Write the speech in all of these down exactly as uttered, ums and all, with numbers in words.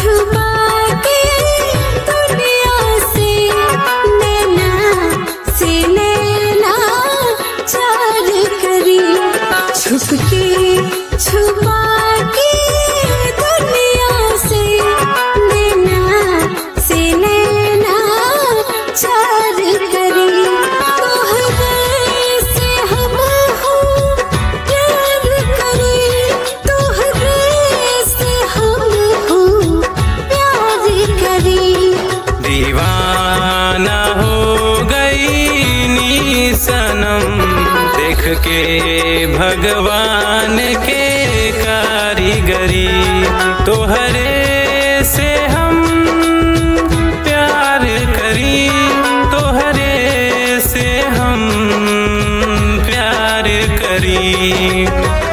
छुपा के दुनिया से नैना से नैना चार करी, छुपके छुपा के दुनिया से नैना से नैना चार करी। तोहरे से हम हो प्यार करी, तोहरे से हम हो प्यार करी। दीवाना हो गई नी सनम, देख के भगवान के कारीगरी। तोहरे से हम प्यार करी, तोहरे से हम प्यार करी।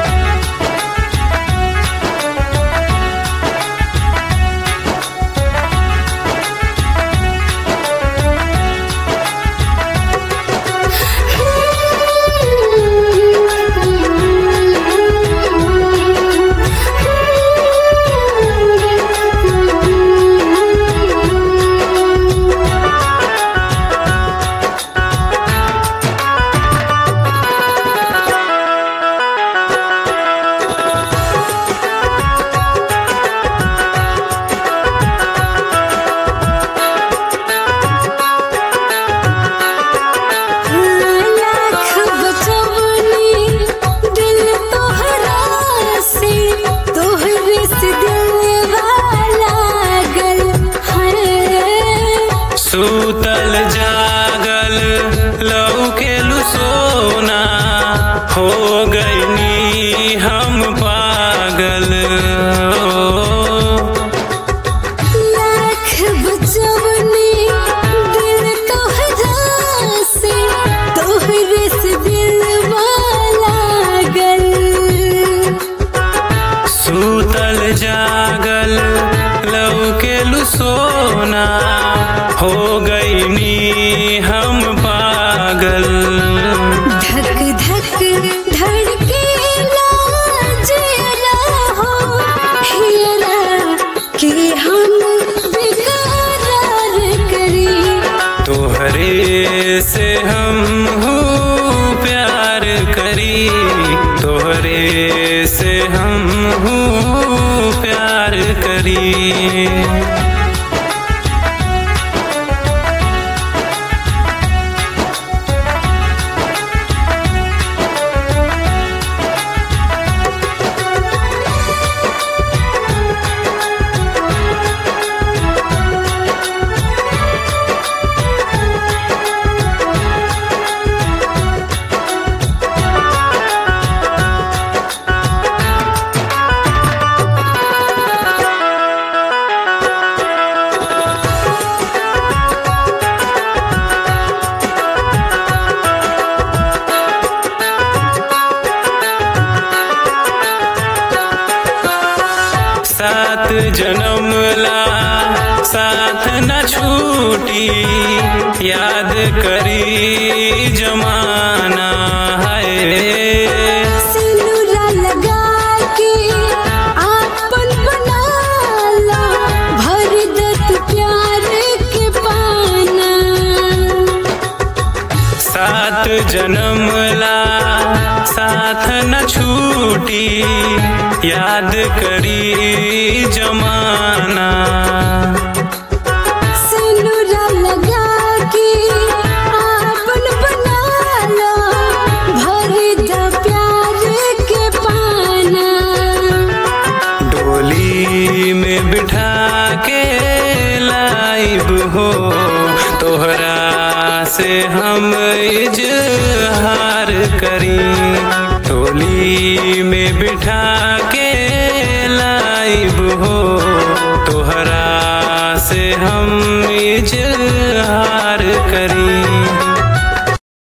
सूतल जागल लौकेलु सोना, हो गईनी हम पागल। लाख बचवनी दिल तोहरा से, तोहरे से दिलवा लागल। सूतल जागल लौकेलु सोना, हो गईनी हम पागल। धक धक धड़केला जियरा हो, हियरा के हम बेकरार करी। तोहरे से हम हो प्यार करी, तोहरे से हम हो प्यार करी। सात जन्म ला साथ न छूटी, याद करी जमाना है। सिंदूरा लगा के आपन बना ला, भर दत प्यार के पाना। सात जन्म ला साथ न छूटी, याद करी जमाना। सिंदूरा लगा के आपन बना ला, भर द प्यार के पाना। डोली में बिठा के लाइब हो, तोहरा से हम इजहार करी। डोली में बिठा के लाइब हो, तोहरा से हम इजहार करी।